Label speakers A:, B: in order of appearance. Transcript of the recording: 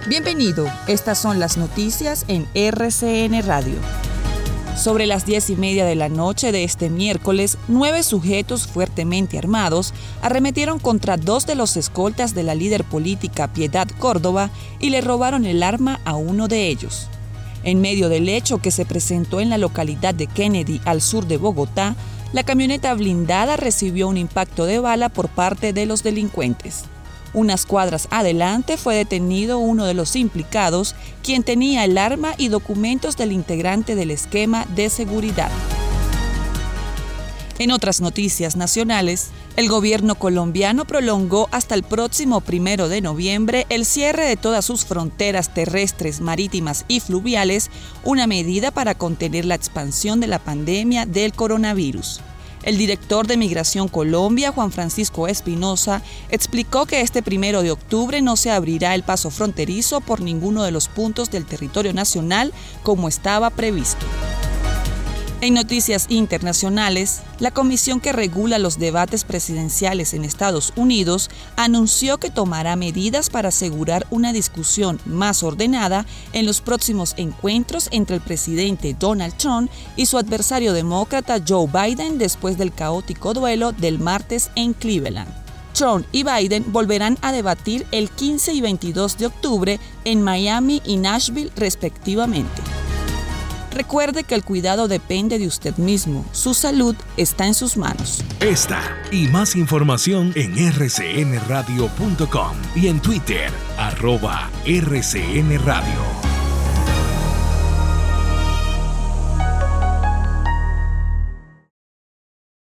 A: Bienvenido, estas son las noticias en RCN Radio. Sobre las 10:30 de la noche de este miércoles, 9 sujetos fuertemente armados arremetieron contra 2 de los escoltas de la líder política Piedad Córdoba y le robaron el arma a uno de ellos. En medio del hecho que se presentó en la localidad de Kennedy, al sur de Bogotá, la camioneta blindada recibió un impacto de bala por parte de los delincuentes. Unas cuadras adelante fue detenido uno de los implicados, quien tenía el arma y documentos del integrante del esquema de seguridad. En otras noticias nacionales, el gobierno colombiano prolongó hasta el próximo 1 de noviembre el cierre de todas sus fronteras terrestres, marítimas y fluviales, una medida para contener la expansión de la pandemia del coronavirus. El director de Migración Colombia, Juan Francisco Espinosa, explicó que este 1 de octubre no se abrirá el paso fronterizo por ninguno de los puntos del territorio nacional como estaba previsto. En noticias internacionales, la comisión que regula los debates presidenciales en Estados Unidos anunció que tomará medidas para asegurar una discusión más ordenada en los próximos encuentros entre el presidente Donald Trump y su adversario demócrata Joe Biden después del caótico duelo del martes en Cleveland. Trump y Biden volverán a debatir el 15 y 22 de octubre en Miami y Nashville respectivamente. Recuerde que el cuidado depende de usted mismo. Su salud está en sus manos.
B: Esta y más información en rcnradio.com y en Twitter, @RCNRadio.